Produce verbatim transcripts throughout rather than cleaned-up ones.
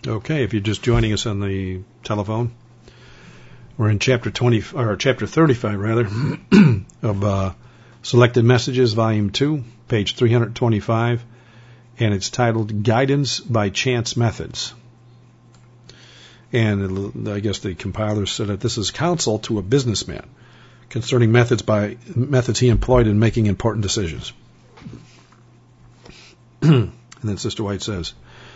Okay, if you're just joining us on the telephone, we're in chapter twenty or chapter thirty-five rather of uh, Selected Messages, volume two, page three hundred twenty-five, and it's titled Guidance by Chance Methods. And I guess the compiler said that this is counsel to a businessman concerning methods by methods he employed in making important decisions. And then Sister White says,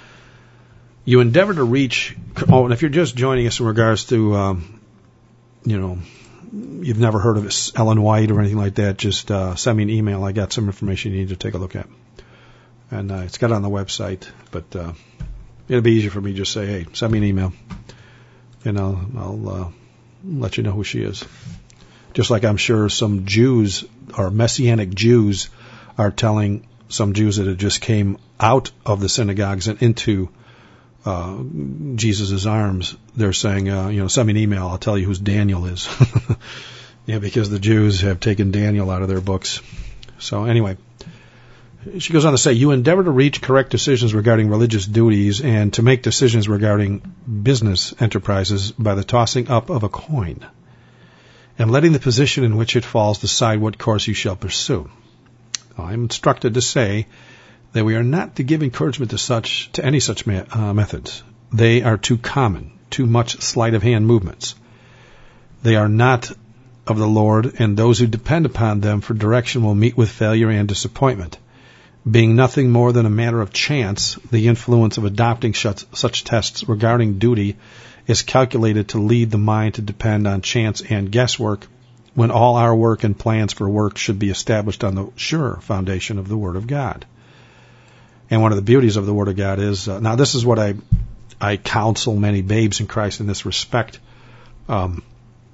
you endeavor to reach, oh, and if you're just joining us in regards to, um, you know, you've never heard of Ellen White or anything like that, just uh, send me an email. I got some information you need to take a look at. And uh, it's got it on the website, but uh, it'll be easier for me to just say, hey, send me an email, and I'll, I'll uh, let you know who she is. Just like I'm sure some Jews or Messianic Jews are telling some Jews that had just came out of the synagogues and into uh, Jesus' arms, they're saying, uh, you know, send me an email, I'll tell you who Daniel is. Yeah, because the Jews have taken Daniel out of their books. So anyway, she goes on to say, you endeavor to reach correct decisions regarding religious duties and to make decisions regarding business enterprises by the tossing up of a coin and letting the position in which it falls decide what course you shall pursue. I'm instructed to say that we are not to give encouragement to such to any such ma- uh, methods. They are too common, too much sleight of hand movements. They are not of the Lord, and those who depend upon them for direction will meet with failure and disappointment. Being nothing more than a matter of chance, the influence of adopting such, such tests regarding duty is calculated to lead the mind to depend on chance and guesswork, when all our work and plans for work should be established on the sure foundation of the Word of God. And one of the beauties of the Word of God is, uh, now this is what I I counsel many babes in Christ in this respect. Um,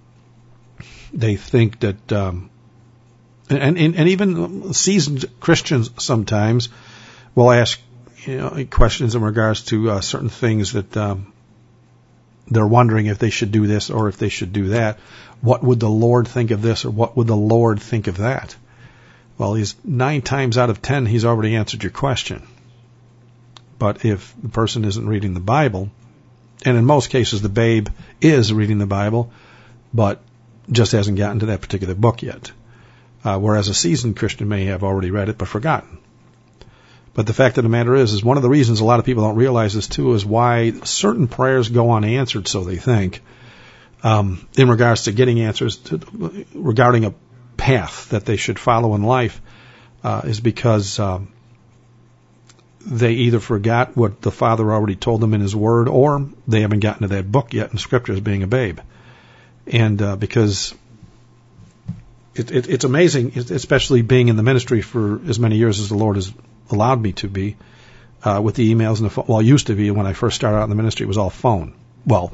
they think that, um, and, and, and even seasoned Christians sometimes will ask, you know, questions in regards to uh, certain things that um, they're wondering if they should do this or if they should do that. What would the Lord think of this, or what would the Lord think of that? Well, he's nine times out of ten, he's already answered your question. But if the person isn't reading the Bible, and in most cases the babe is reading the Bible, but just hasn't gotten to that particular book yet, uh, whereas a seasoned Christian may have already read it but forgotten. But the fact of the matter is, is one of the reasons a lot of people don't realize this too is why certain prayers go unanswered, so they think, um, in regards to getting answers to, regarding a path that they should follow in life, uh, is because um, they either forgot what the Father already told them in His Word, or they haven't gotten to that book yet in Scripture as being a babe. And uh, because it, it, it's amazing, especially being in the ministry for as many years as the Lord has allowed me to be, uh, with the emails and the phone. Well, it used to be when I first started out in the ministry, it was all phone. Well,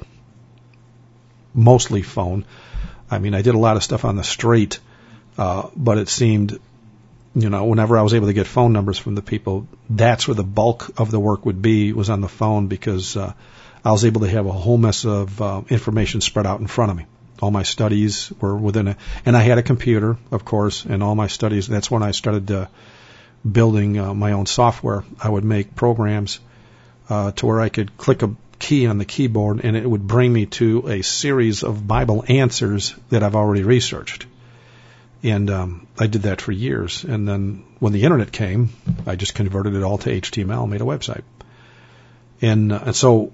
mostly phone. I mean, I did a lot of stuff on the street, uh, but it seemed, you know, whenever I was able to get phone numbers from the people, that's where the bulk of the work would be, was on the phone, because uh, I was able to have a whole mess of uh, information spread out in front of me. All my studies were within a, and I had a computer, of course, and all my studies, that's when I started uh, building uh, my own software. I would make programs uh, to where I could click a key on the keyboard and it would bring me to a series of Bible answers that I've already researched. And um, I did that for years. And then when the internet came, I just converted it all to H T M L and made a website. And, uh, and so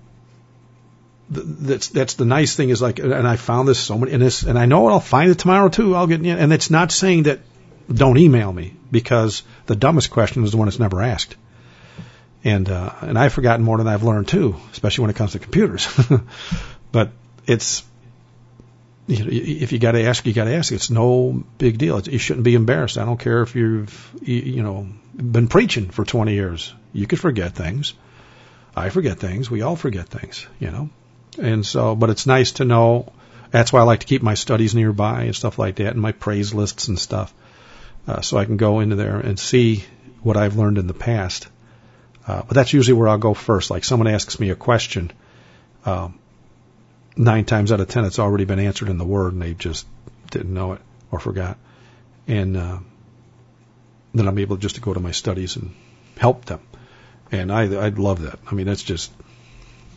th- that's that's the nice thing is like, and I found this so many, and this, and I know I'll find it tomorrow too. I'll get, and it's not saying that don't email me, because the dumbest question is the one that's never asked. And uh, and I've forgotten more than I've learned too, especially when it comes to computers. But it's, you know, if you got to ask, you got to ask. It's no big deal. It's, you shouldn't be embarrassed. I don't care if you've you, you know been preaching for twenty years. You could forget things. I forget things. We all forget things, you know. And so, but it's nice to know. That's why I like to keep my studies nearby and stuff like that, and my praise lists and stuff, uh, so I can go into there and see what I've learned in the past. Uh, but that's usually where I'll go first. Like someone asks me a question, um, nine times out of ten, it's already been answered in the Word, and they just didn't know it or forgot. And uh, then I'm able just to go to my studies and help them. And I I love that. I mean, that's just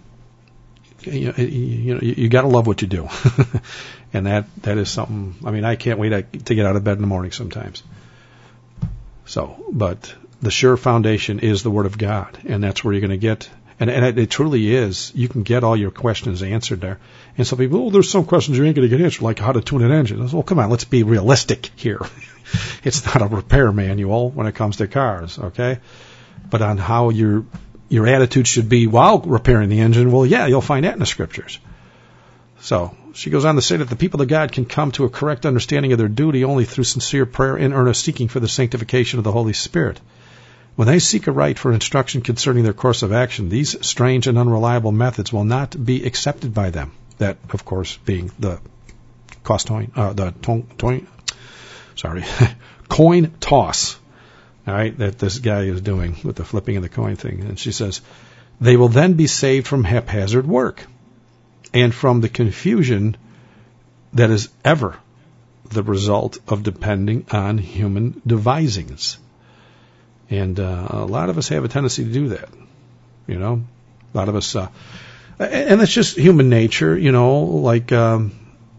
you know, you, know, you got to love what you do. And that, that is something, I mean, I can't wait to get out of bed in the morning sometimes. So, but the sure foundation is the Word of God, and that's where you're going to get, and, and it, it truly is, you can get all your questions answered there. And some people, oh, there's some questions you ain't going to get answered, like how to tune an engine. I said, well, come on, let's be realistic here. It's not a repair manual when it comes to cars, okay? But on how your your attitude should be while repairing the engine, well, yeah, you'll find that in the Scriptures. So she goes on to say that the people of God can come to a correct understanding of their duty only through sincere prayer and earnest seeking for the sanctification of the Holy Spirit. When they seek a right for instruction concerning their course of action, these strange and unreliable methods will not be accepted by them. That, of course, being the cost coin, uh, the to- to- sorry, coin toss. All right, that this guy is doing with the flipping of the coin thing. And she says, they will then be saved from haphazard work and from the confusion that is ever the result of depending on human devisings. And uh, a lot of us have a tendency to do that, you know. A lot of us, uh, and it's just human nature, you know, like, um,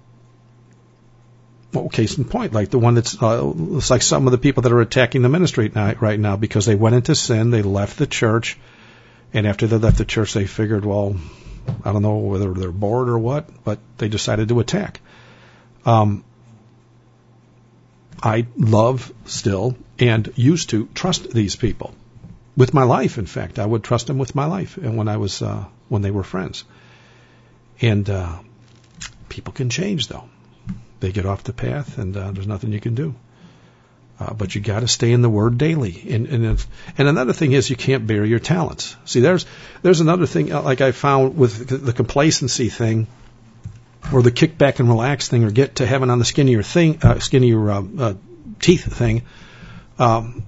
well, case in point, like the one that's, uh, it's like some of the people that are attacking the ministry right now because they went into sin, they left the church, and after they left the church, they figured, well, I don't know whether they're bored or what, but they decided to attack. Um, I love still and used to trust these people with my life. In fact, I would trust them with my life, and when I was uh, when they were friends. And uh, people can change, though. They get off the path, and uh, there's nothing you can do. Uh, but you got to stay in the Word daily. And and, if, and another thing is you can't bury your talents. See, there's there's another thing like I found with the complacency thing, or the kick back and relax thing, or get to heaven on the skin of your thing, uh, skin of your uh, uh, teeth thing. Um,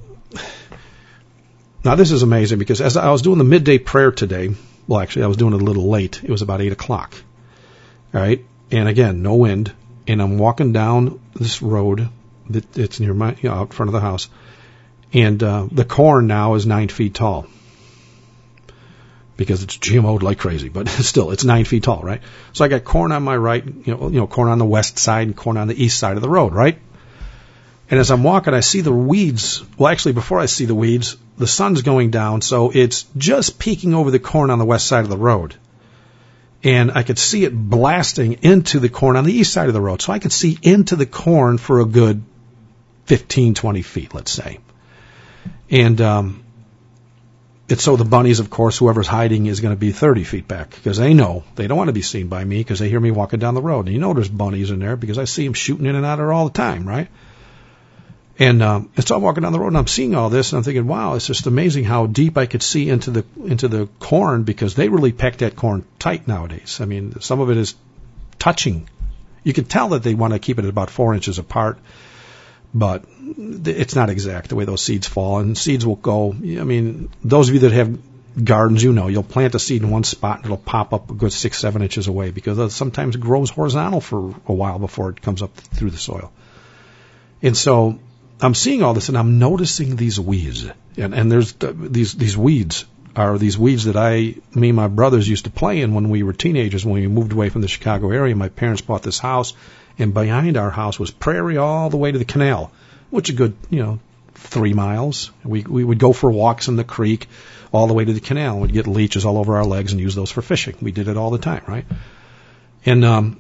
now this is amazing because as I was doing the midday prayer today, well, actually I was doing it a little late. It was about eight o'clock. All right, and again, no wind, and I'm walking down this road that it's near my, you know, out front of the house, and uh, the corn now is nine feet tall. Because it's G M O'd like crazy, but still, it's nine feet tall, right? So I got corn on my right, you know, you know, corn on the west side and corn on the east side of the road, right? And as I'm walking, I see the weeds. Well, actually, before I see the weeds, the sun's going down, so it's just peeking over the corn on the west side of the road. And I could see it blasting into the corn on the east side of the road. So I could see into the corn for a good fifteen, twenty feet, let's say. And, um, It's so the bunnies, of course, whoever's hiding is going to be thirty feet back because they know they don't want to be seen by me because they hear me walking down the road. And you know there's bunnies in there because I see them shooting in and out of there all the time, right? And, um, and so I'm walking down the road and I'm seeing all this and I'm thinking, wow, it's just amazing how deep I could see into the into the corn because they really pack that corn tight nowadays. I mean, some of it is touching. You can tell that they want to keep it about four inches apart. But it's not exact the way those seeds fall. And seeds will go, I mean, those of you that have gardens, you know, you'll plant a seed in one spot and it'll pop up a good six, seven inches away because it sometimes grows horizontal for a while before it comes up through the soil. And so I'm seeing all this and I'm noticing these weeds. And, and there's these, these weeds are these weeds that I, me and my brothers used to play in when we were teenagers, when we moved away from the Chicago area. My parents bought this house. And behind our house was prairie all the way to the canal, which is a good, you know, three miles. We we would go for walks in the creek all the way to the canal. We'd get leeches all over our legs and use those for fishing. We did it all the time, right? And um,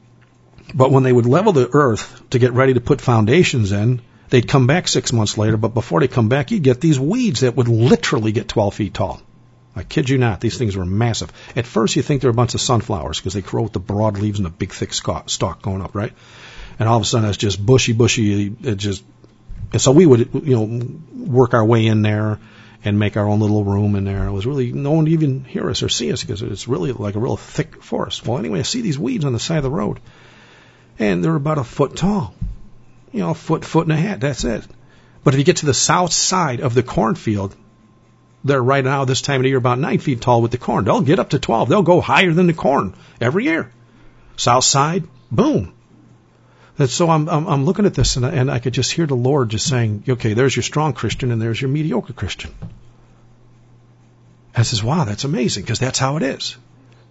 but when they would level the earth to get ready to put foundations in, they'd come back six months later. But before they come back, you'd get these weeds that would literally get twelve feet tall. I kid you not, these things were massive. At first, you think they're a bunch of sunflowers because they grow with the broad leaves and the big, thick stalk going up, right? And all of a sudden, it's just bushy, bushy. It just, and so we would, you know, work our way in there and make our own little room in there. It was really no one would even hear us or see us because it's really like a real thick forest. Well, anyway, I see these weeds on the side of the road, and they're about a foot tall, you know, a foot, foot and a half. That's it. But if you get to the south side of the cornfield, they're right now this time of the year about nine feet tall with the corn. They'll get up to twelve. They'll go higher than the corn every year. South side, boom. And so I'm I'm, I'm looking at this and I, and I could just hear the Lord just saying, okay, there's your strong Christian and there's your mediocre Christian. I says, wow, that's amazing because that's how it is.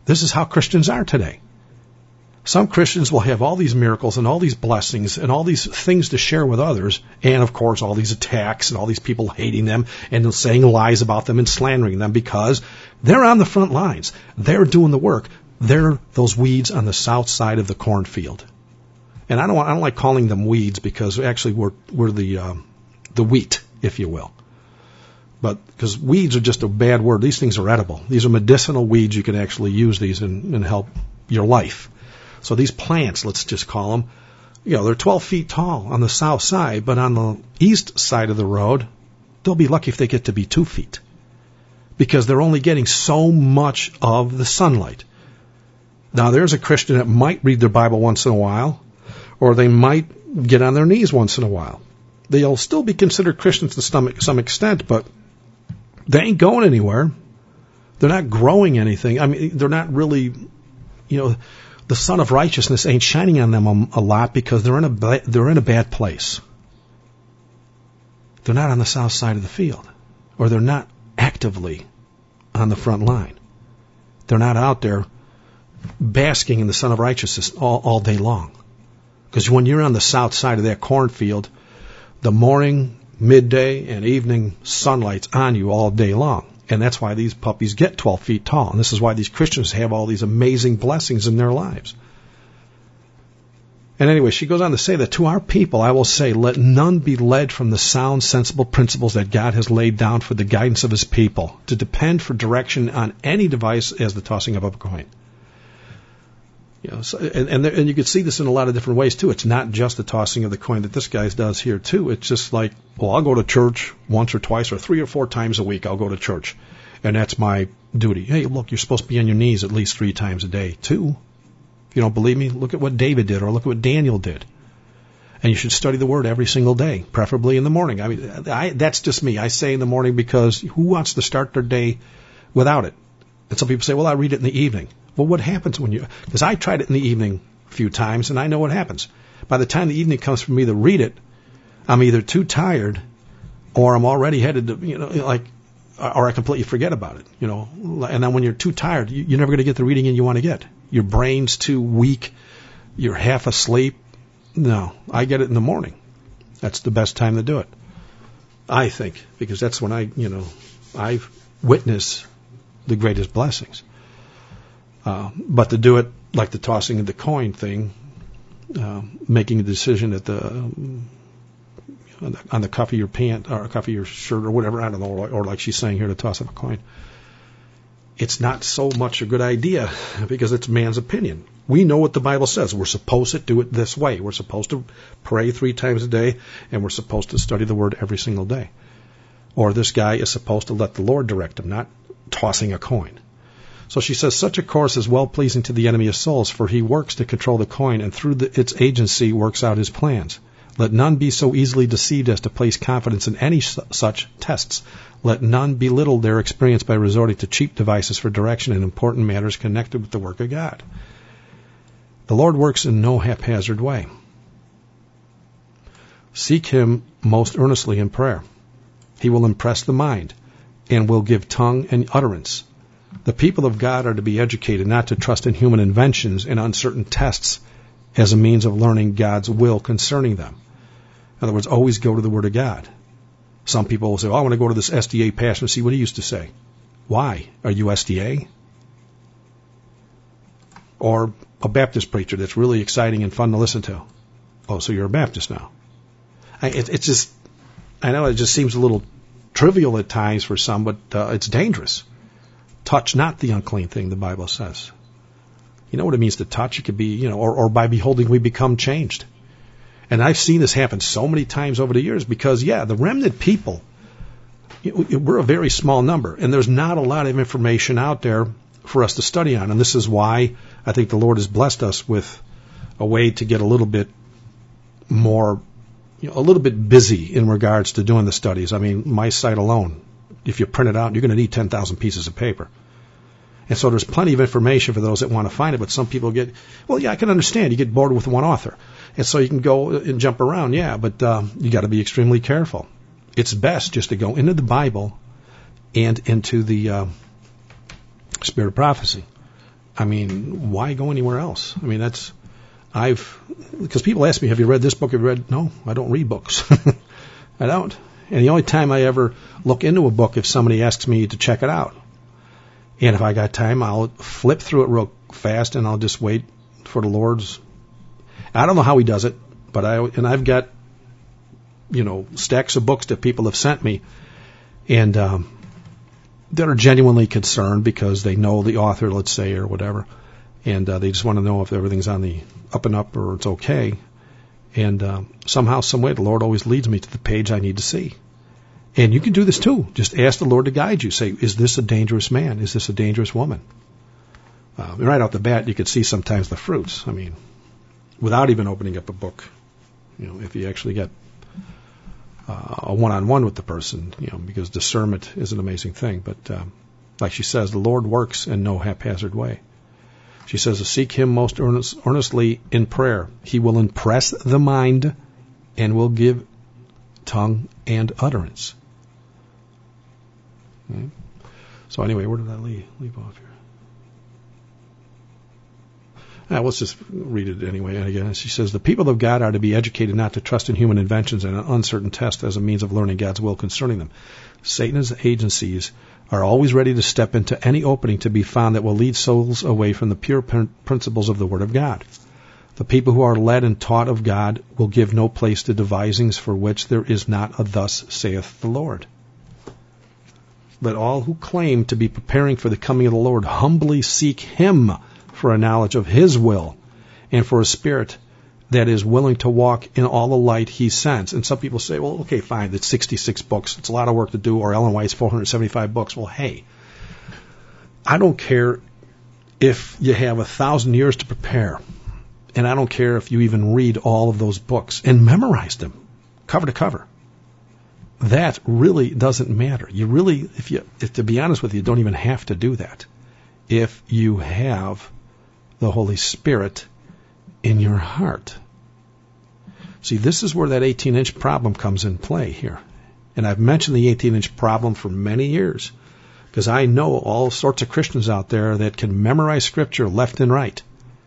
This is how Christians are today. Some Christians will have all these miracles and all these blessings and all these things to share with others, and of course all these attacks and all these people hating them and saying lies about them and slandering them because they're on the front lines. They're doing the work. They're those weeds on the south side of the cornfield. And I don't want, I don't like calling them weeds because actually we're we're the um, the wheat, if you will. But because weeds are just a bad word. These things are edible. These are medicinal weeds. You can actually use these and, and help your life. So these plants, let's just call them, you know, they're twelve feet tall on the south side, but on the east side of the road, they'll be lucky if they get to be two feet because they're only getting so much of the sunlight. Now, there's a Christian that might read their Bible once in a while, or they might get on their knees once in a while. They'll still be considered Christians to some, some extent, but they ain't going anywhere. They're not growing anything. I mean, they're not really, you know, the sun of righteousness ain't shining on them a, a lot because they're in a they're in a bad place. They're not on the south side of the field, or they're not actively on the front line. They're not out there basking in the sun of righteousness all, all day long. Because when you're on the south side of that cornfield, the morning, midday, and evening sunlight's on you all day long. And that's why these puppies get twelve feet tall. And this is why these Christians have all these amazing blessings in their lives. And anyway, she goes on to say that to our people, I will say, let none be led from the sound, sensible principles that God has laid down for the guidance of his people, to depend for direction on any device as the tossing of a coin. You know, so, and, and, there, and you can see this in a lot of different ways, too. It's not just the tossing of the coin that this guy does here, too. It's just like, well, I'll go to church once or twice or three or four times a week. I'll go to church, and that's my duty. Hey, look, you're supposed to be on your knees at least three times a day, too. If you don't believe me, look at what David did or look at what Daniel did. And you should study the Word every single day, preferably in the morning. I mean, I, that's just me. I say in the morning because who wants to start their day without it? And some people say, well, I read it in the evening. Well, what happens when you, because I tried it in the evening a few times and I know what happens. By the time the evening comes for me to read it, I'm either too tired or I'm already headed to, you know, like, or I completely forget about it, you know. And then when you're too tired, you're never going to get the reading in you want to get. Your brain's too weak. You're half asleep. No, I get it in the morning. That's the best time to do it, I think, because that's when I, you know, I witness the greatest blessings. Uh, but to do it like the tossing of the coin thing, uh, making a decision at the, um, on the on the cuff of your pant or cuff of your shirt or whatever, I don't know, or, or like she's saying here, to toss up a coin. It's not so much a good idea because it's man's opinion. We know what the Bible says. We're supposed to do it this way. We're supposed to pray three times a day, and we're supposed to study the Word every single day. Or this guy is supposed to let the Lord direct him, not tossing a coin. So she says, such a course is well-pleasing to the enemy of souls, for he works to control the coin, and through the, its agency works out his plans. Let none be so easily deceived as to place confidence in any su- such tests. Let none belittle their experience by resorting to cheap devices for direction in important matters connected with the work of God. The Lord works in no haphazard way. Seek him most earnestly in prayer. He will impress the mind and will give tongue and utterance. The people of God are to be educated not to trust in human inventions and uncertain tests as a means of learning God's will concerning them. In other words, always go to the Word of God. Some people will say, oh, I want to go to this S D A pastor and see what he used to say. Why? Are you S D A? Or a Baptist preacher that's really exciting and fun to listen to. Oh, so you're a Baptist now. I, it, it's just, I know it just seems a little trivial at times for some, but uh, it's dangerous. Touch not the unclean thing, the Bible says. You know what it means to touch? It could be, you know, or, or by beholding we become changed. And I've seen this happen so many times over the years because, yeah, the remnant people, we're a very small number, and there's not a lot of information out there for us to study on. And this is why I think the Lord has blessed us with a way to get a little bit more, you know, a little bit busy in regards to doing the studies. I mean, my site alone, if you print it out, you're going to need ten thousand pieces of paper. And so there's plenty of information for those that want to find it, but some people get, well, yeah, I can understand. You get bored with one author. And so you can go and jump around, yeah, but um, you got to be extremely careful. It's best just to go into the Bible and into the uh, Spirit of Prophecy. I mean, why go anywhere else? I mean, that's, I've, because people ask me, have you read this book? Have you read? No, I don't read books. I don't. And the only time I ever look into a book if somebody asks me to check it out. And if I got time, I'll flip through it real fast and I'll just wait for the Lord's. I don't know how he does it, but I, and I've got, you know, stacks of books that people have sent me and, um, that are genuinely concerned because they know the author, let's say, or whatever. And, uh, they just want to know if everything's on the up and up or it's okay. And, um, somehow, some way, the Lord always leads me to the page I need to see. And you can do this too. Just ask the Lord to guide you. Say, is this a dangerous man? Is this a dangerous woman? Uh, right off the bat, you could see sometimes the fruits. I mean, without even opening up a book, you know, if you actually get uh, a one-on-one with the person, you know, because discernment is an amazing thing. But um, like she says, the Lord works in no haphazard way. She says to seek him most earnest, earnestly in prayer. He will impress the mind and will give tongue and utterance. Okay. So anyway, where did I leave, leave off here? Ah, let's just read it anyway. And again, she says, the people of God are to be educated not to trust in human inventions and an uncertain test as a means of learning God's will concerning them. Satan's agencies are always ready to step into any opening to be found that will lead souls away from the pure principles of the Word of God. The people who are led and taught of God will give no place to devisings for which there is not a thus saith the Lord. But all who claim to be preparing for the coming of the Lord humbly seek him for a knowledge of his will and for a spirit that is willing to walk in all the light he sends. And some people say, well, okay, fine, it's sixty-six books. It's a lot of work to do, or Ellen White's four hundred seventy-five books. Well, hey, I don't care if you have a thousand years to prepare, and I don't care if you even read all of those books and memorize them cover to cover. That really doesn't matter. You really, if you, if, to be honest with you, don't even have to do that if you have the Holy Spirit in your heart. See, this is where that eighteen-inch problem comes in play here. And I've mentioned the eighteen-inch problem for many years because I know all sorts of Christians out there that can memorize Scripture left and right,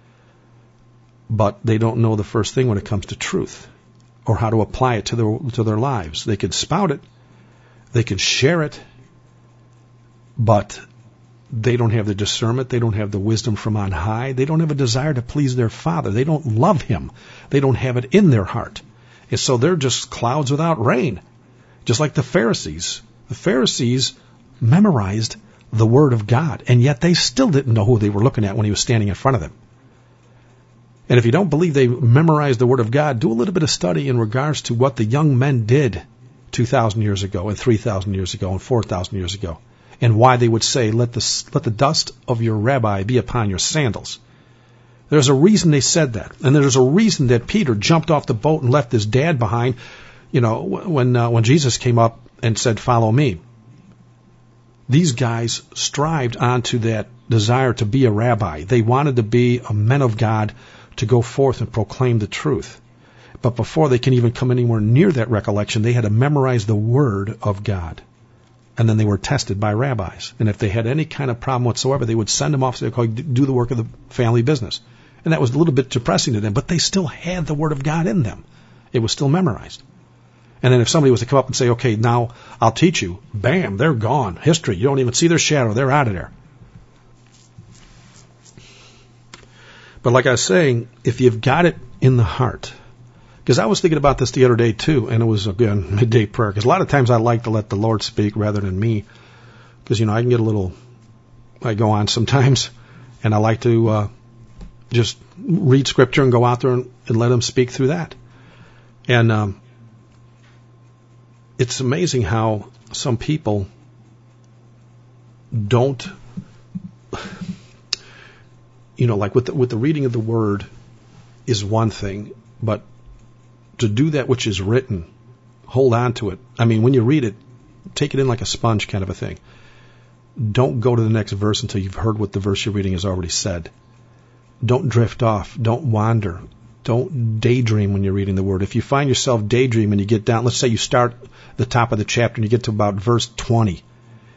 but they don't know the first thing when it comes to truth or how to apply it to their, to their lives. They can spout it, they can share it, but they don't have the discernment. They don't have the wisdom from on high. They don't have a desire to please their Father. They don't love him. They don't have it in their heart. And so they're just clouds without rain, just like the Pharisees. The Pharisees memorized the Word of God, and yet they still didn't know who they were looking at when he was standing in front of them. And if you don't believe they memorized the Word of God, do a little bit of study in regards to what the young men did two thousand years ago and three thousand years ago and four thousand years ago. And why they would say, let the, let the dust of your rabbi be upon your sandals. There's a reason they said that. And there's a reason that Peter jumped off the boat and left his dad behind, you know, when, uh, when Jesus came up and said, follow me. These guys strived onto that desire to be a rabbi. They wanted to be a men of God to go forth and proclaim the truth. But before they can even come anywhere near that recollection, they had to memorize the Word of God. And then they were tested by rabbis. And if they had any kind of problem whatsoever, they would send them off to do the work of the family business. And that was a little bit depressing to them, but they still had the Word of God in them. It was still memorized. And then if somebody was to come up and say, okay, now I'll teach you, bam, they're gone. History. You don't even see their shadow. They're out of there. But like I was saying, if you've got it in the heart, because I was thinking about this the other day too, and it was, again, midday prayer, because a lot of times I like to let the Lord speak rather than me, because, you know, I can get a little, I go on sometimes, and I like to uh, just read Scripture and go out there and, and let Him speak through that. And um, it's amazing how some people don't, you know, like with the, with the reading of the Word is one thing, but to do that which is written, hold on to it. I mean, when you read it, take it in like a sponge kind of a thing. Don't go to the next verse until you've heard what the verse you're reading has already said. Don't drift off. Don't wander. Don't daydream when you're reading the Word. If you find yourself daydreaming, you get down, let's say you start the top of the chapter and you get to about verse twenty,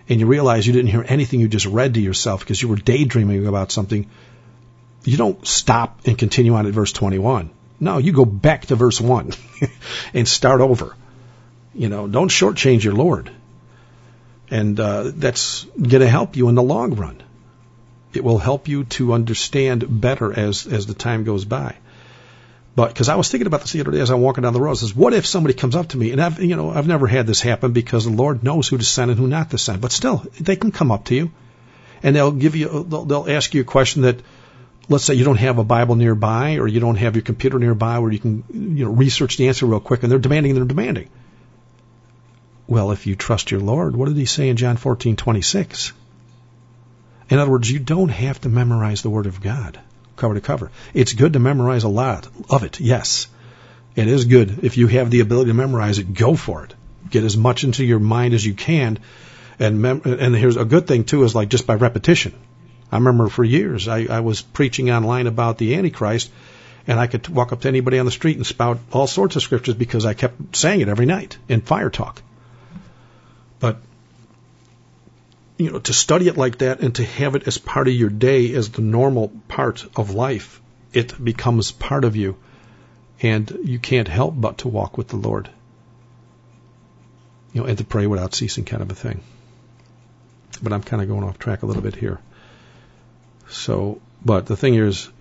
and you realize you didn't hear anything you just read to yourself because you were daydreaming about something, you don't stop and continue on at verse twenty-one. No, you go back to verse one and start over. You know, don't shortchange your Lord. And uh, that's going to help you in the long run. It will help you to understand better as, as the time goes by. But because I was thinking about this the other day as I'm walking down the road, I says, what if somebody comes up to me, and I've, you know, I've never had this happen because the Lord knows who to send and who not to send. But still, they can come up to you, and they'll give you, they'll, they'll ask you a question that, let's say you don't have a Bible nearby, or you don't have your computer nearby where you can, you know, research the answer real quick, and they're demanding, they're demanding. Well, if you trust your Lord, what did he say in John fourteen twenty-six? In other words, you don't have to memorize the Word of God cover to cover. It's good to memorize a lot of it, yes. It is good. If you have the ability to memorize it, go for it. Get as much into your mind as you can. And mem- and here's a good thing, too, is like just by repetition. I remember for years I, I was preaching online about the Antichrist, and I could walk up to anybody on the street and spout all sorts of scriptures because I kept saying it every night in fire talk. But you know, to study it like that and to have it as part of your day, as the normal part of life, it becomes part of you, and you can't help but to walk with the Lord, you know, and to pray without ceasing, kind of a thing. But I'm kind of going off track a little bit here. So, but the thing is,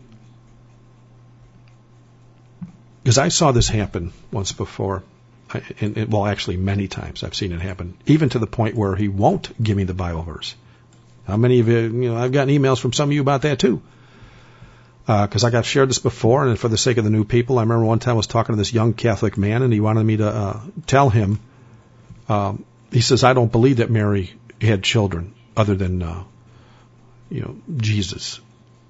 because I saw this happen once before. I, and, and, well, actually, many times I've seen it happen, even to the point where he won't give me the Bible verse. How many of you, you know, I've gotten emails from some of you about that too. Because uh, I got shared this before, and for the sake of the new people, I remember one time I was talking to this young Catholic man, and he wanted me to uh, tell him, um, he says, I don't believe that Mary had children other than, uh, you know, Jesus.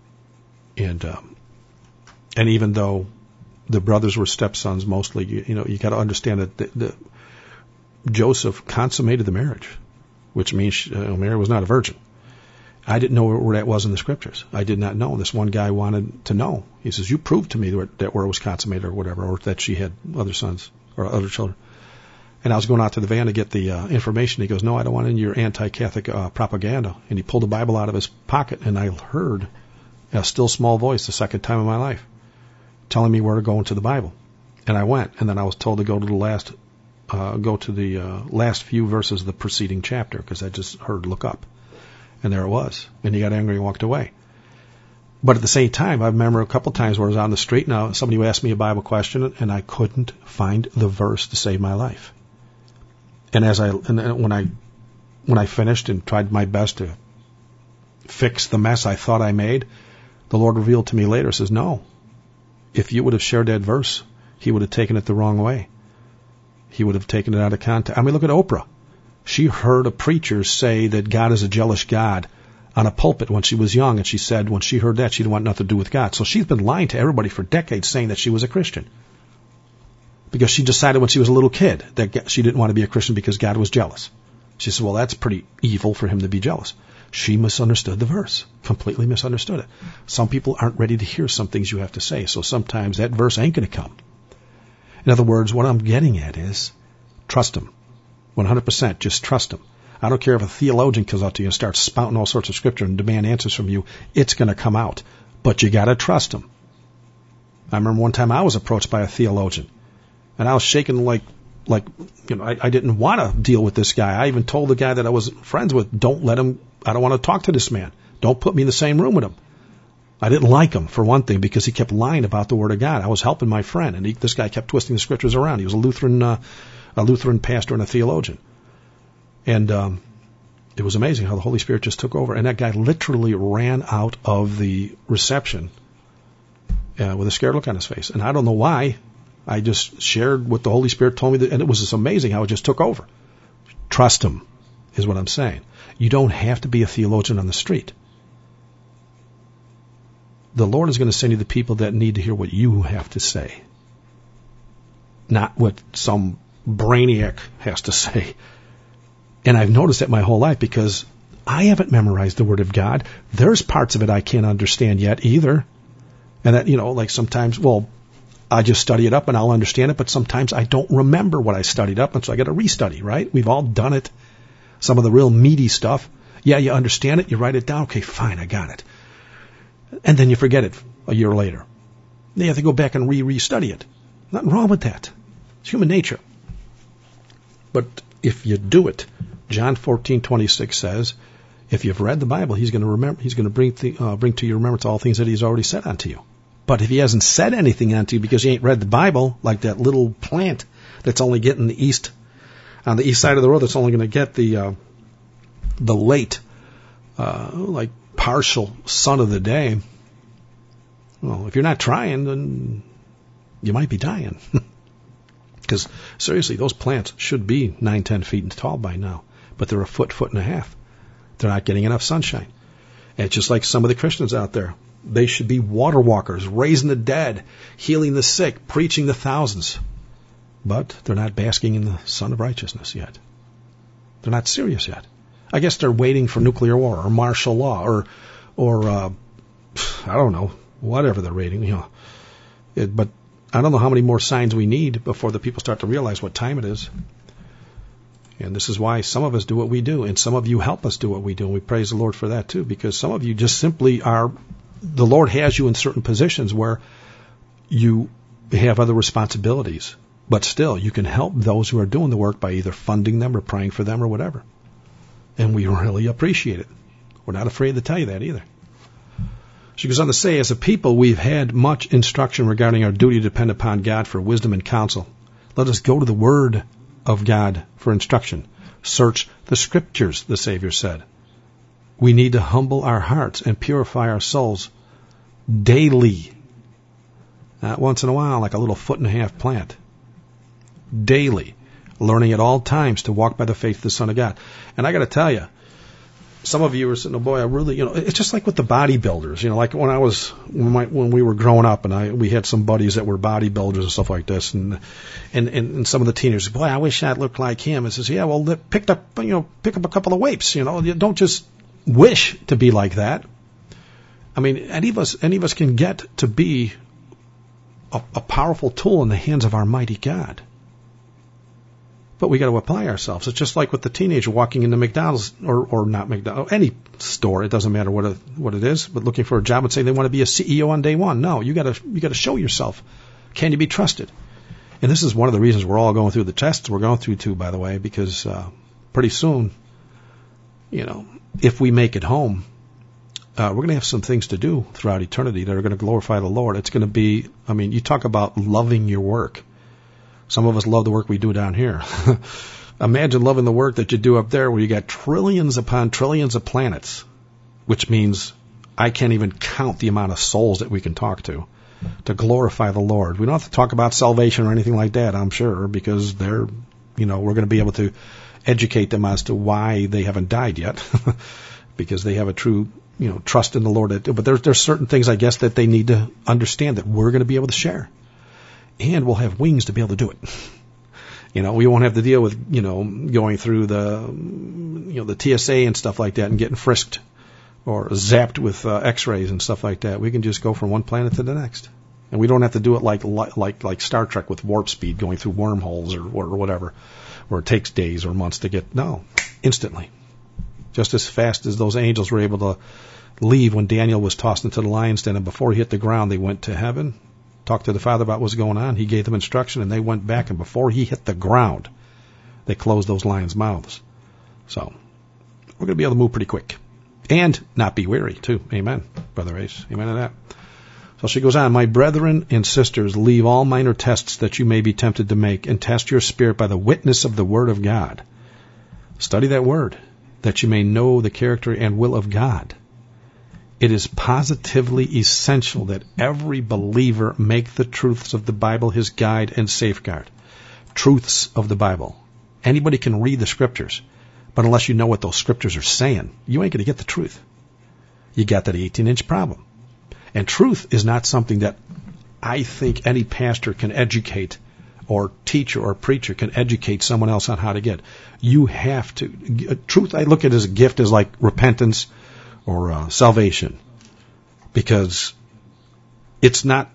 And, um, and even though the brothers were stepsons mostly, you, you know, you got to understand that the, the, Joseph consummated the marriage, which means she, uh, Mary was not a virgin. I didn't know where that was in the scriptures. I did not know. This one guy wanted to know. He says, you proved to me that, that where it was consummated or whatever, or that she had other sons or other children. And I was going out to the van to get the uh, information. He goes, no, I don't want any of your anti-Catholic uh, propaganda. And he pulled the Bible out of his pocket, and I heard a still small voice the second time in my life telling me where to go into the Bible. And I went, and then I was told to go to the last, uh, go to the uh, last few verses of the preceding chapter, because I just heard look up. And there it was. And he got angry and walked away. But at the same time, I remember a couple of times where I was on the street, now somebody would ask me a Bible question, and I couldn't find the verse to save my life. And as I, and when I, when I finished and tried my best to fix the mess I thought I made, the Lord revealed to me later, says, no, if you would have shared that verse, he would have taken it the wrong way. He would have taken it out of context. I mean, look at Oprah. She heard a preacher say that God is a jealous God on a pulpit when she was young, and she said when she heard that, she didn't want nothing to do with God. So she's been lying to everybody for decades, saying that she was a Christian, because she decided when she was a little kid that she didn't want to be a Christian because God was jealous. She said, well, that's pretty evil for him to be jealous. She misunderstood the verse, completely misunderstood it. Some people aren't ready to hear some things you have to say, so sometimes that verse ain't going to come. In other words, what I'm getting at is trust him. one hundred percent, just trust him. I don't care if a theologian comes up to you and starts spouting all sorts of scripture and demand answers from you, it's going to come out. But you got to trust him. I remember one time I was approached by a theologian, and I was shaking like, like, you know, I, I didn't want to deal with this guy. I even told the guy that I was friends with, don't let him, I don't want to talk to this man. Don't put me in the same room with him. I didn't like him, for one thing, because he kept lying about the Word of God. I was helping my friend, and he, this guy kept twisting the scriptures around. He was a Lutheran, uh, a Lutheran pastor and a theologian. And um, it was amazing how the Holy Spirit just took over. And that guy literally ran out of the reception uh, with a scared look on his face. And I don't know why. I just shared what the Holy Spirit told me, that, and it was just amazing how it just took over. Trust him, is what I'm saying. You don't have to be a theologian on the street. The Lord is going to send you the people that need to hear what you have to say, not what some brainiac has to say. And I've noticed that my whole life, because I haven't memorized the Word of God. There's parts of it I can't understand yet either. And that, you know, like sometimes, well, I just study it up and I'll understand it, but sometimes I don't remember what I studied up, and so I got to restudy, right? We've all done it. Some of the real meaty stuff, yeah, you understand it, you write it down, okay, fine, I got it. And then you forget it a year later. Then you have to go back and re-re-study it. Nothing wrong with that. It's human nature. But if you do it, John fourteen twenty-six says, if you've read the Bible, he's going to remember, he's going to bring, th- uh, bring to your remembrance all things that he's already said unto you. But if he hasn't said anything unto you because you ain't read the Bible, like that little plant that's only getting the east, on the east side of the road, that's only going to get the, uh, the late, uh, like partial sun of the day. Well, if you're not trying, then you might be dying. Because seriously, those plants should be nine, ten feet tall by now, but they're a foot, foot and a half. They're not getting enough sunshine. And it's just like some of the Christians out there. They should be water walkers, raising the dead, healing the sick, preaching the thousands. But they're not basking in the sun of righteousness yet. They're not serious yet. I guess they're waiting for nuclear war or martial law or, or uh, I don't know, whatever they're waiting. You know, it, but I don't know how many more signs we need before the people start to realize what time it is. And this is why some of us do what we do, and some of you help us do what we do, and we praise the Lord for that too, because some of you just simply are, the Lord has you in certain positions where you have other responsibilities, but still you can help those who are doing the work by either funding them or praying for them or whatever. And we really appreciate it. We're not afraid to tell you that either. She goes on to say, as a people, we've had much instruction regarding our duty to depend upon God for wisdom and counsel. Let us go to the Word of God for instruction. Search the Scriptures, the Savior said. We need to humble our hearts and purify our souls daily. Not once in a while, like a little foot and a half plant. Daily. Learning at all times to walk by the faith of the Son of God. And I got to tell you, some of you are saying, oh boy, I really, you know, it's just like with the bodybuilders, you know, like when I was, when, my, when we were growing up and I, we had some buddies that were bodybuilders and stuff like this. And, and, and some of the teenagers, boy, I wish I looked like him. And says, yeah, well, pick up, you know, pick up a couple of weights, you know, you don't just wish to be like that. I mean, any of us, any of us can get to be a, a powerful tool in the hands of our mighty God. But we got to apply ourselves. It's just like with the teenager walking into McDonald's or, or not McDonald's, any store. It doesn't matter what it, what it is, but looking for a job and saying they want to be a C E O on day one. No, you got to you got to show yourself. Can you be trusted? And this is one of the reasons we're all going through the tests we're going through too, by the way, because uh, pretty soon, you know, if we make it home, uh, we're going to have some things to do throughout eternity that are going to glorify the Lord. It's going to be, I mean, you talk about loving your work. Some of us love the work we do down here. Imagine loving the work that you do up there where you got trillions upon trillions of planets, which means I can't even count the amount of souls that we can talk to, to glorify the Lord. We don't have to talk about salvation or anything like that, I'm sure, because they're, you know, we're going to be able to educate them as to why they haven't died yet, because they have a true, you know, trust in the Lord. But there's, there's certain things, I guess, that they need to understand that we're going to be able to share. And we'll have wings to be able to do it. You know, we won't have to deal with, you know, going through the, you know, the T S A and stuff like that and getting frisked or zapped with uh, X-rays and stuff like that. We can just go from one planet to the next. And we don't have to do it like like like Star Trek with warp speed, going through wormholes or, or whatever, where it takes days or months to get, no, instantly. Just as fast as those angels were able to leave when Daniel was tossed into the lion's den, and before he hit the ground, they went to heaven. Talked to the Father about what's going on. He gave them instruction, and they went back, and before he hit the ground, they closed those lions' mouths. So we're going to be able to move pretty quick and not be weary, too. Amen, Brother Ace. Amen to that. So she goes on, my brethren and sisters, leave all minor tests that you may be tempted to make, and test your spirit by the witness of the Word of God. Study that Word, that you may know the character and will of God. It is positively essential that every believer make the truths of the Bible his guide and safeguard. Truths of the Bible. Anybody can read the Scriptures, but unless you know what those Scriptures are saying, you ain't going to get the truth. You got that eighteen-inch problem. And truth is not something that I think any pastor can educate, or teacher or preacher can educate someone else on how to get. You have to. Truth, I look at it as a gift, as like repentance or uh, salvation, because it's not,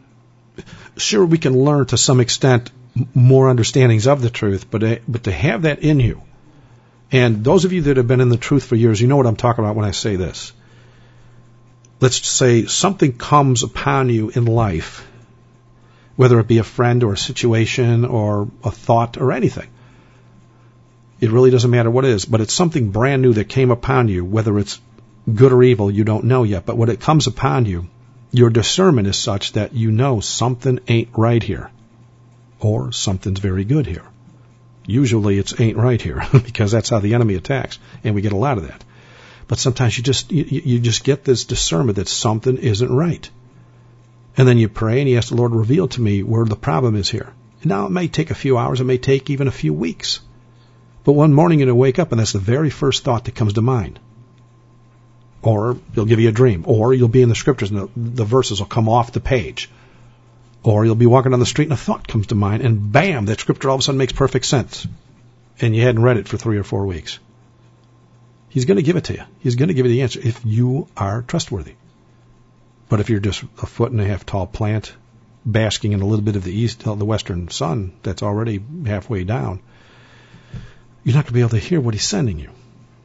sure, we can learn to some extent more understandings of the truth, but uh, but to have that in you, And those of you that have been in the truth for years, you know what I'm talking about when I say this. Let's say something comes upon you in life, whether it be a friend or a situation or a thought or anything. It really doesn't matter what it is, but it's something brand new that came upon you, whether it's good or evil, you don't know yet. But when it comes upon you, your discernment is such that you know something ain't right here, or something's very good here. Usually it's ain't right here, because that's how the enemy attacks, and we get a lot of that. But sometimes you just you, you just get this discernment that something isn't right. And then you pray and you ask the Lord to reveal to me where the problem is here. Now, it may take a few hours, it may take even a few weeks. But one morning you'll wake up and that's the very first thought that comes to mind. Or he'll give you a dream. Or you'll be in the scriptures and the, the verses will come off the page. Or you'll be walking down the street and a thought comes to mind and bam, that scripture all of a sudden makes perfect sense. And you hadn't read it for three or four weeks. He's going to give it to you. He's going to give you the answer if you are trustworthy. But if you're just a foot and a half tall plant, basking in a little bit of the east, the western sun that's already halfway down, you're not going to be able to hear what he's sending you.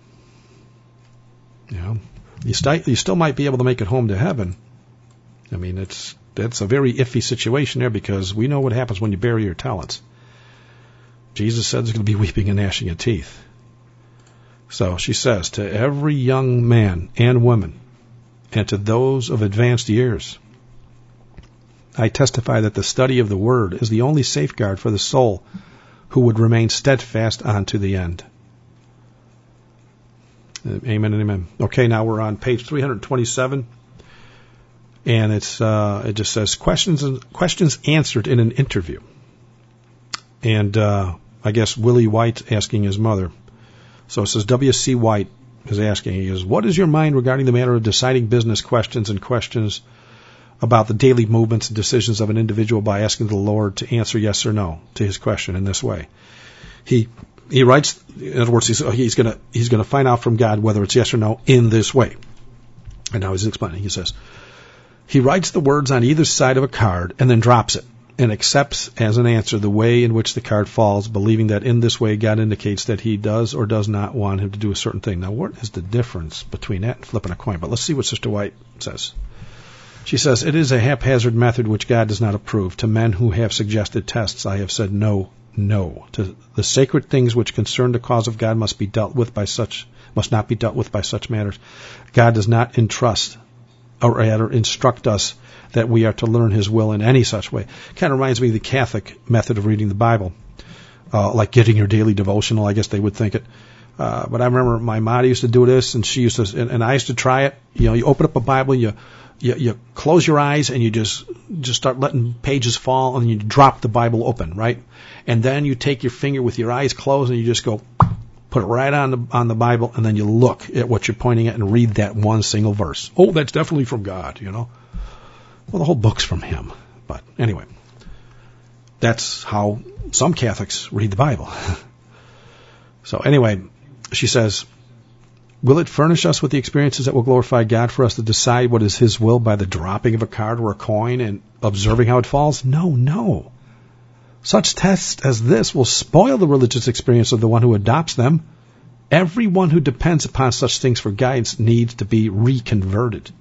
You know, you, st- you still might be able to make it home to heaven. I mean, it's that's a very iffy situation there because we know what happens when you bury your talents. Jesus said there's going to be weeping and gnashing of teeth. So she says, to every young man and woman, and to those of advanced years, I testify that the study of the Word is the only safeguard for the soul who would remain steadfast unto the end. Amen and amen. Okay, now we're on page three twenty-seven, and it's uh, it just says questions questions answered in an interview. And uh, I guess Willie White asking his mother. So it says W C White is asking, he goes, what is your mind regarding the matter of deciding business questions and questions about the daily movements and decisions of an individual by asking the Lord to answer yes or no to his question in this way? He he writes, in other words, he's, he's going to he's going to find out from God whether it's yes or no in this way. And now he's explaining. He says, he writes the words on either side of a card and then drops it and accepts as an answer the way in which the card falls, believing that in this way God indicates that he does or does not want him to do a certain thing. Now, what is the difference between that and flipping a coin? But let's see what Sister White says. She says, it is a haphazard method which God does not approve. To men who have suggested tests, I have said no, no. To the sacred things which concern the cause of God must be dealt with by such, must not be dealt with by such matters. God does not entrust, or rather instruct us that we are to learn his will in any such way. Kind of reminds me of the Catholic method of reading the Bible, uh, like getting your daily devotional, I guess they would think it. Uh, but I remember my mom used to do this, and she used to, and, and I used to try it. You know, you open up a Bible, you, you you close your eyes, and you just just start letting pages fall, and you drop the Bible open, right? And then you take your finger with your eyes closed, and you just go, put it right on the on the Bible, and then you look at what you're pointing at and read that one single verse. Oh, that's definitely from God, you know. Well, the whole book's from him. But anyway, that's how some Catholics read the Bible. So anyway, she says, will it furnish us with the experiences that will glorify God for us to decide what is his will by the dropping of a card or a coin and observing how it falls? No, no. Such tests as this will spoil the religious experience of the one who adopts them. Everyone who depends upon such things for guidance needs to be reconverted.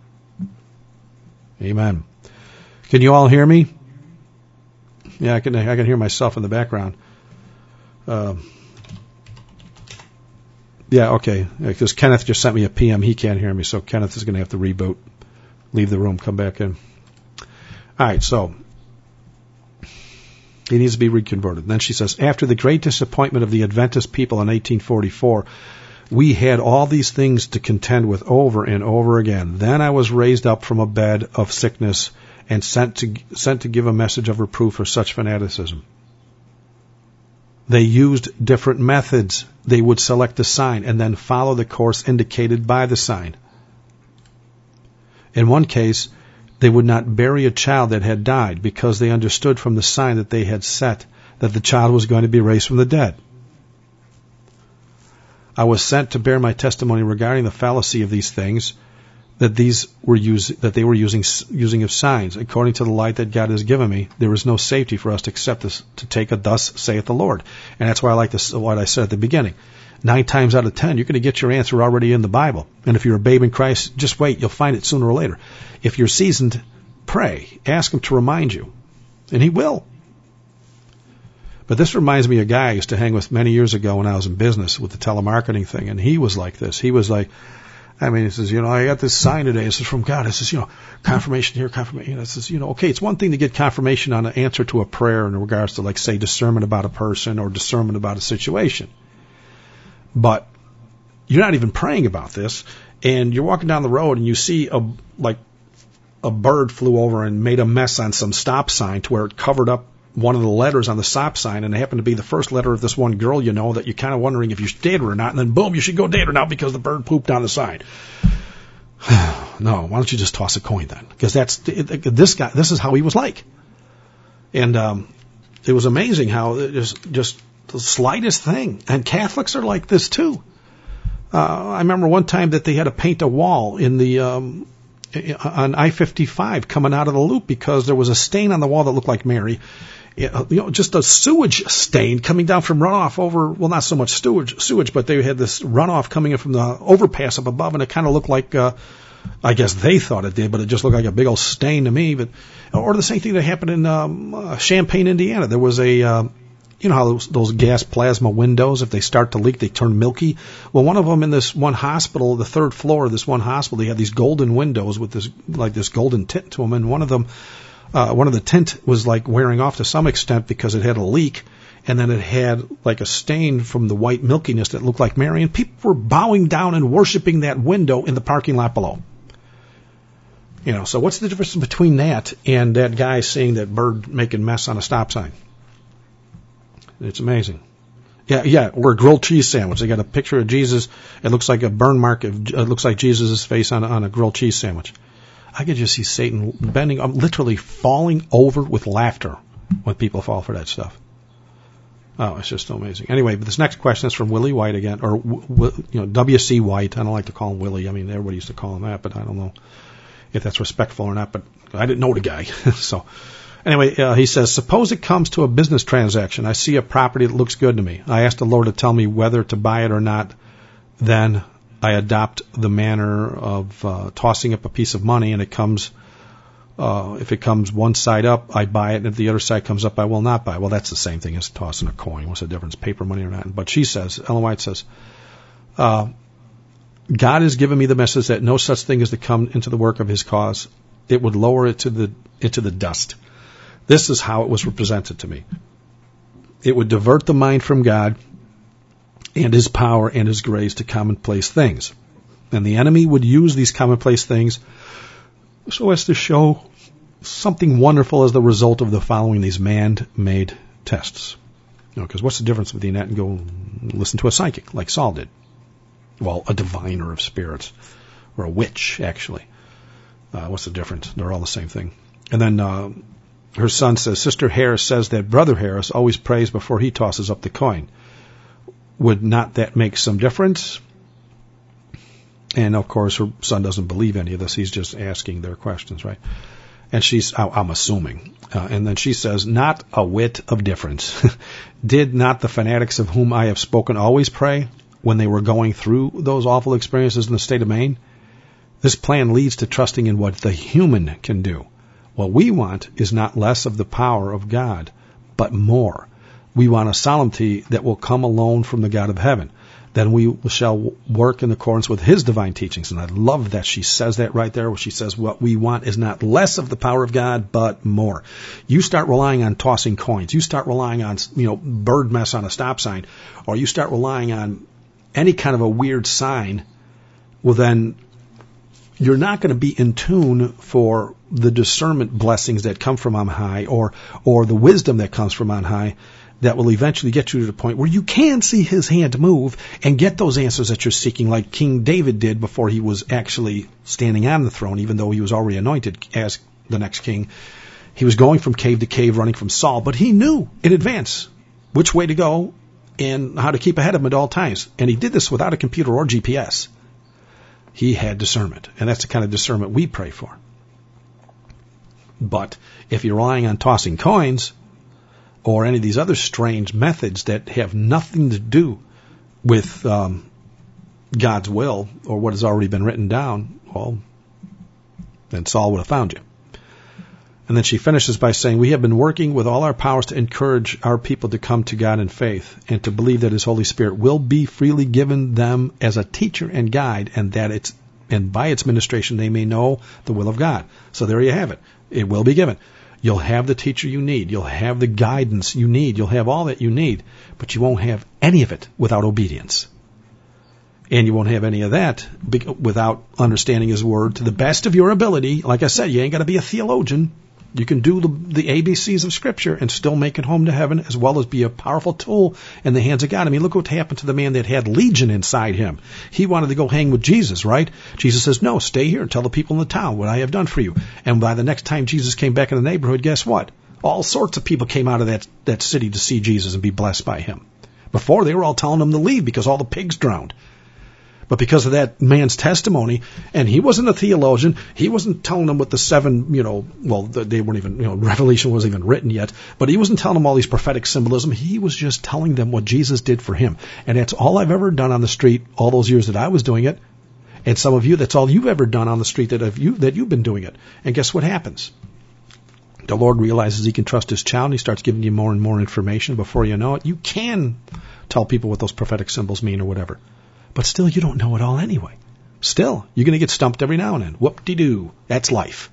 Amen. Can you all hear me? Yeah, I can. I can hear myself in the background. Uh, yeah, okay. Because Kenneth just sent me a P M. He can't hear me, so Kenneth is going to have to reboot, leave the room, come back in. All right, so he needs to be reconverted. Then she says, after the great disappointment of the Adventist people in eighteen forty-four, we had all these things to contend with over and over again. Then I was raised up from a bed of sickness and sent to sent to give a message of reproof for such fanaticism. They used different methods. They would select a sign and then follow the course indicated by the sign. In one case, they would not bury a child that had died because they understood from the sign that they had set that the child was going to be raised from the dead. I was sent to bear my testimony regarding the fallacy of these things, that these were use, that they were using using of signs. According to the light that God has given me, there is no safety for us to accept this, to take a thus saith the Lord. And that's why I like this, what I said at the beginning. nine times out of ten, you're going to get your answer already in the Bible. And if you're a babe in Christ, just wait. You'll find it sooner or later. If you're seasoned, pray. Ask him to remind you. And he will. But this reminds me of a guy I used to hang with many years ago when I was in business with the telemarketing thing. And he was like this. He was like, I mean, he says, you know, I got this sign today. This is from God. It says, you know, confirmation here, confirmation. It says, you know, okay, it's one thing to get confirmation on an answer to a prayer in regards to, like, say, discernment about a person or discernment about a situation. But you're not even praying about this, and you're walking down the road and you see a, like, a bird flew over and made a mess on some stop sign to where it covered up one of the letters on the stop sign, and it happened to be the first letter of this one girl you know that you're kind of wondering if you should date her or not, and then boom, you should go date her now because the bird pooped on the sign. No, why don't you just toss a coin then? Because that's this guy. This is how he was like, and um, it was amazing how it just just the slightest thing. And Catholics are like this too. Uh, I remember one time that they had to paint a wall in the um, on I fifty-five coming out of the loop because there was a stain on the wall that looked like Mary. You know, just a sewage stain coming down from runoff over, well, not so much sewage, sewage, but they had this runoff coming in from the overpass up above, and it kind of looked like, uh, I guess they thought it did, but it just looked like a big old stain to me. But, or the same thing that happened in um, uh, Champaign, Indiana. There was a, uh, you know how those, those gas plasma windows, if they start to leak, they turn milky. Well, one of them in this one hospital, the third floor of this one hospital, they had these golden windows with this, like this golden tint to them, and one of them, Uh, one of the tint was like wearing off to some extent because it had a leak, and then it had like a stain from the white milkiness that looked like Mary, and people were bowing down and worshiping that window in the parking lot below. You know, so what's the difference between that and that guy seeing that bird making mess on a stop sign? It's amazing. Yeah, yeah, or a grilled cheese sandwich. They got a picture of Jesus. It looks like a burn mark. Of, it looks like Jesus' face on, on a grilled cheese sandwich. I could just see Satan bending, I'm literally falling over with laughter when people fall for that stuff. Oh, it's just so amazing. Anyway, but this next question is from Willie White again, or you know W C White. I don't like to call him Willie. I mean, everybody used to call him that, but I don't know if that's respectful or not. But I didn't know the guy, so anyway, uh, he says, suppose it comes to a business transaction. I see a property that looks good to me. I ask the Lord to tell me whether to buy it or not. Then I adopt the manner of uh, tossing up a piece of money, and it comes, uh, if it comes one side up, I buy it, and if the other side comes up, I will not buy. Well, that's the same thing as tossing a coin. What's the difference, paper money or not? But she says, Ellen White says, uh, God has given me the message that no such thing is to come into the work of his cause. It would lower it to the into the dust. This is how it was represented to me. It would divert the mind from God and his power and his grace to commonplace things. And the enemy would use these commonplace things so as to show something wonderful as the result of the following these man-made tests. You know, because what's the difference between that and go listen to a psychic like Saul did? Well, a diviner of spirits, or a witch, actually. Uh, what's the difference? They're all the same thing. And then uh, her son says, Sister Harris says that Brother Harris always prays before he tosses up the coin. Would not that make some difference? And, of course, her son doesn't believe any of this. He's just asking their questions, right? And she's, I'm assuming. Uh, and then she says, not a whit of difference. Did not the fanatics of whom I have spoken always pray when they were going through those awful experiences in the state of Maine? This plan leads to trusting in what the human can do. What we want is not less of the power of God, but more. We want a solemnity that will come alone from the God of heaven. Then we shall work in accordance with his divine teachings. And I love that she says that right there, where she says what we want is not less of the power of God, but more. You start relying on tossing coins. You start relying on, you know, bird mess on a stop sign, or you start relying on any kind of a weird sign, well, then you're not going to be in tune for the discernment blessings that come from on high, or or the wisdom that comes from on high, that will eventually get you to the point where you can see his hand move and get those answers that you're seeking, like King David did before he was actually standing on the throne, even though he was already anointed as the next king. He was going from cave to cave, running from Saul, but he knew in advance which way to go and how to keep ahead of him at all times. And he did this without a computer or G P S. He had discernment, and that's the kind of discernment we pray for. But if you're relying on tossing coins or any of these other strange methods that have nothing to do with um, God's will or what has already been written down, well, then Saul would have found you. And then she finishes by saying, we have been working with all our powers to encourage our people to come to God in faith and to believe that His Holy Spirit will be freely given them as a teacher and guide, and that it's and by its ministration they may know the will of God. So there you have it. It will be given. You'll have the teacher you need. You'll have the guidance you need. You'll have all that you need, but you won't have any of it without obedience. And you won't have any of that without understanding His Word to the best of your ability. Like I said, you ain't got to be a theologian. You can do the, the A B Cs of Scripture and still make it home to heaven, as well as be a powerful tool in the hands of God. I mean, look what happened to the man that had legion inside him. He wanted to go hang with Jesus, right? Jesus says, no, stay here and tell the people in the town what I have done for you. And by the next time Jesus came back in the neighborhood, guess what? All sorts of people came out of that, that city to see Jesus and be blessed by Him. Before, they were all telling him to leave because all the pigs drowned. But because of that man's testimony, and he wasn't a theologian, he wasn't telling them what the seven, you know, well, they weren't even, you know, Revelation wasn't even written yet, but he wasn't telling them all these prophetic symbolism. He was just telling them what Jesus did for him. And that's all I've ever done on the street all those years that I was doing it. And some of you, that's all you've ever done on the street that have you, that you've been doing it. And guess what happens? The Lord realizes He can trust His child, and He starts giving you more and more information. Before you know it, you can tell people what those prophetic symbols mean or whatever. But still, you don't know it all anyway. Still, you're going to get stumped every now and then. Whoop-de-doo. That's life.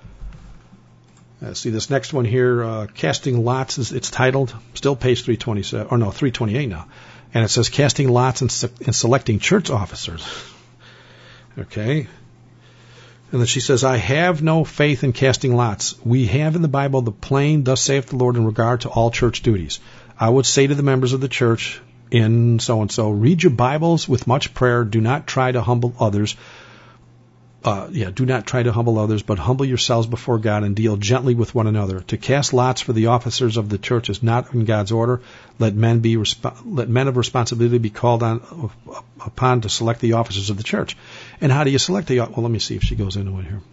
Uh, see this next one here, uh, Casting Lots, is, it's titled, still page three twenty-seven, or no, three twenty-eight now. And it says, Casting Lots and, se- and Selecting Church Officers. Okay. And then she says, I have no faith in casting lots. We have in the Bible the plain, thus saith the Lord, in regard to all church duties. I would say to the members of the church, in so-and-so, read your Bibles with much prayer. Do not try to humble others. Uh, yeah, do not try to humble others, but humble yourselves before God and deal gently with one another. To cast lots for the officers of the church is not in God's order. Let men be resp- let men of responsibility be called on upon to select the officers of the church. And how do you select the? Well, let me see if she goes into it here.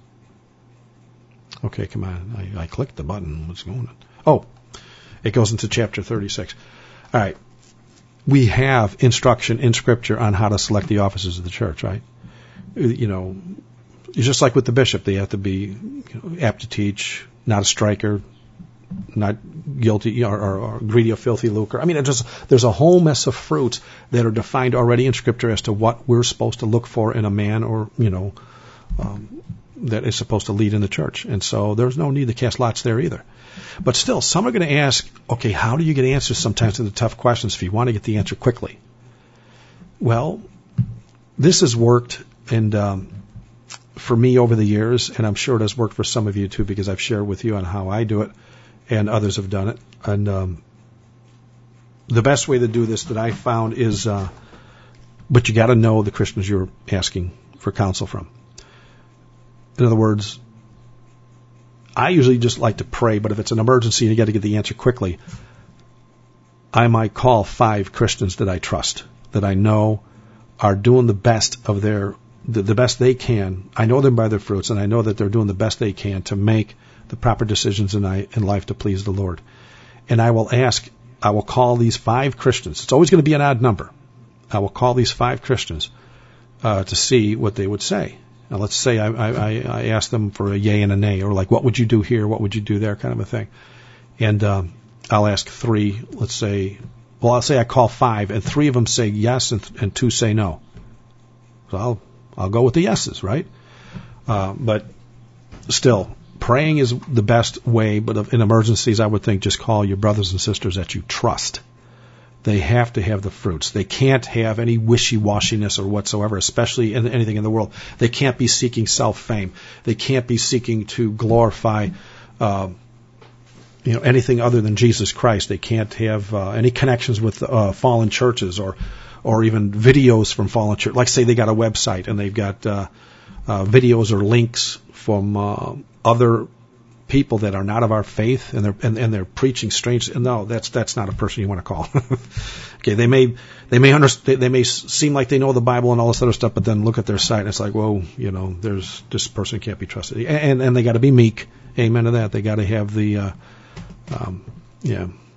Okay, come on. I, I clicked the button. What's going on? Oh, it goes into chapter thirty-six. All right. We have instruction in Scripture on how to select the officers of the church, right? You know, it's just like with the bishop. They have to be you know, apt to teach, not a striker, not guilty or, or, or greedy or filthy lucre. I mean, it just there's a whole mess of fruits that are defined already in Scripture as to what we're supposed to look for in a man or, you know, um, that is supposed to lead in the church. And so there's no need to cast lots there either. But still, some are going to ask, okay, how do you get answers sometimes to the tough questions if you want to get the answer quickly? Well, this has worked and um, for me over the years, and I'm sure it has worked for some of you too, because I've shared with you on how I do it, and others have done it. And um, the best way to do this that I found is, uh, but you got to know the Christians you're asking for counsel from. In other words, I usually just like to pray, but if it's an emergency and you got to get the answer quickly, I might call five Christians that I trust, that I know are doing the best of their, the, the best they can. I know them by their fruits, and I know that they're doing the best they can to make the proper decisions in, I, in life to please the Lord. And I will ask, I will call these five Christians. It's always going to be an odd number. I will call these five Christians uh, to see what they would say. Now, let's say I, I, I ask them for a yay and a nay, or like, what would you do here? What would you do there? Kind of a thing. And um, I'll ask three, let's say, well, I'll say I call five, and three of them say yes, and, and two say no. So I'll I'll go with the yeses, right? Uh, but still, praying is the best way, but in emergencies, I would think just call your brothers and sisters that you trust. They have to have the fruits. They can't have any wishy-washiness or whatsoever, especially in anything in the world. They can't be seeking self-fame. They can't be seeking to glorify, uh, you know, anything other than Jesus Christ. They can't have uh, any connections with uh, fallen churches or, or even videos from fallen churches. Like, say they got a website and they've got uh, uh, videos or links from uh, other people that are not of our faith, and they're and, and they're preaching strange. No, that's that's not a person you want to call. Okay, they may they may understand, they may seem like they know the Bible and all this other stuff, but then look at their site and it's like, whoa, you know, there's this person can't be trusted, and and they got to be meek. Amen to that. They got to have the, uh, um, yeah,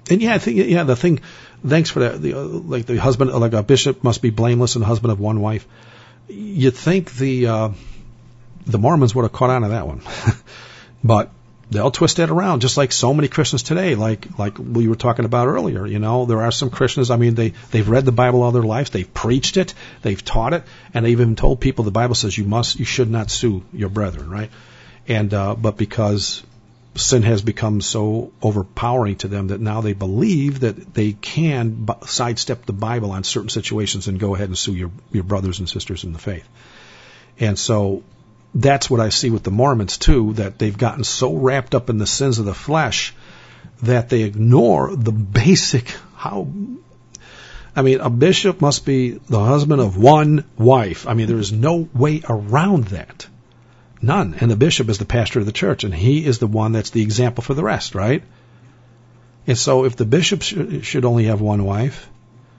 And yeah, I think yeah, the thing. Thanks for that. The, uh, like the husband, like a bishop must be blameless and a husband of one wife. You'd think the uh, the Mormons would have caught on to that one, but they'll twist that around, just like so many Christians today. Like like we were talking about earlier. You know, there are some Christians. I mean, they they've read the Bible all their lives. They've preached it. They've taught it, and they've even told people the Bible says you must, you should not sue your brethren, right? And uh, but because sin has become so overpowering to them that now they believe that they can b- sidestep the Bible on certain situations and go ahead and sue your, your brothers and sisters in the faith. And so that's what I see with the Mormons too, that they've gotten so wrapped up in the sins of the flesh that they ignore the basic, how, I mean, a bishop must be the husband of one wife. I mean, there is no way around that. None. And the bishop is the pastor of the church, and he is the one that's the example for the rest, right? And so if the bishop sh- should only have one wife,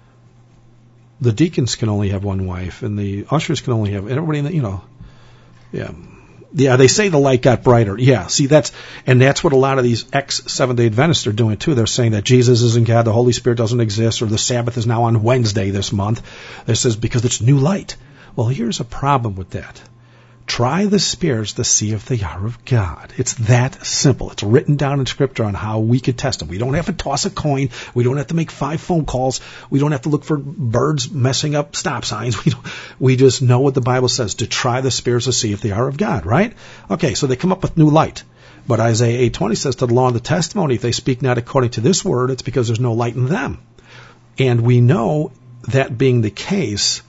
the deacons can only have one wife, and the ushers can only have, everybody, in the, you know, yeah. Yeah, they say the light got brighter. Yeah, see, that's, and that's what a lot of these ex-Seventh-day Adventists are doing too. They're saying that Jesus isn't God, the Holy Spirit doesn't exist, or the Sabbath is now on Wednesday this month. It says because it's new light. Well, here's a problem with that. Try the spirits to see if they are of God. It's that simple. It's written down in Scripture on how we can test them. We don't have to toss a coin. We don't have to make five phone calls. We don't have to look for birds messing up stop signs. We don't, we just know what the Bible says, to try the spirits to see if they are of God, right? Okay, so they come up with new light. But Isaiah eight twenty says, to the law and the testimony, if they speak not according to this word, it's because there's no light in them. And we know that being the case,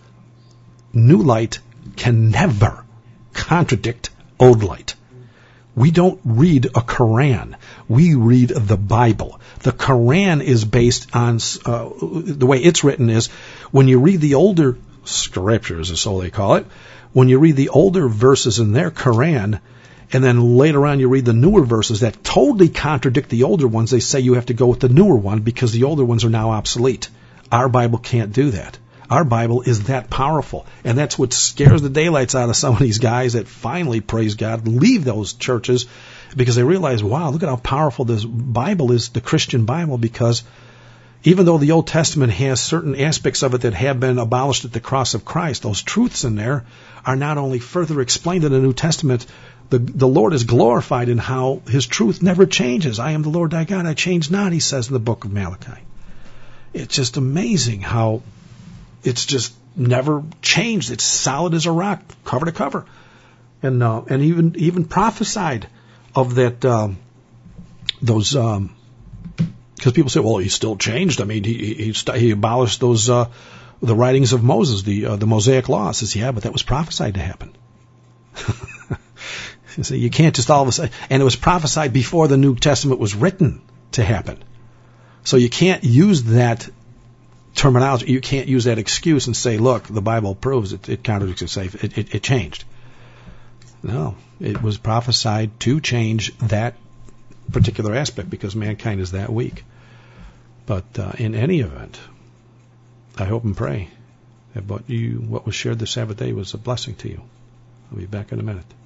new light can never contradict old light. We don't read a Quran. We read the Bible. The Quran is based on, uh, the way it's written is, when you read the older scriptures, is so they call it, when you read the older verses in their Quran, and then later on you read the newer verses that totally contradict the older ones, they say you have to go with the newer one because the older ones are now obsolete. Our Bible can't do that. Our Bible is that powerful. And that's what scares the daylights out of some of these guys that finally, praise God, leave those churches because they realize, wow, look at how powerful this Bible is, the Christian Bible, because even though the Old Testament has certain aspects of it that have been abolished at the cross of Christ, those truths in there are not only further explained in the New Testament, the, the Lord is glorified in how His truth never changes. I am the Lord thy God, I change not, He says in the book of Malachi. It's just amazing how it's just never changed. It's solid as a rock, cover to cover. And uh, and even even prophesied of that, um, those, um, because people say, well, he still changed. I mean, he he, he abolished those, uh, the writings of Moses, the uh, the Mosaic Law. Says, yeah, but that was prophesied to happen. So you can't just all of a sudden, and it was prophesied before the New Testament was written to happen. So you can't use that terminology. You can't use that excuse and say, look, the Bible proves it, it contradicts itself. It, it, it changed. No, it was prophesied to change that particular aspect because mankind is that weak. But uh, in any event, I hope and pray that what you what was shared this Sabbath day was a blessing to you. I'll be back in a minute.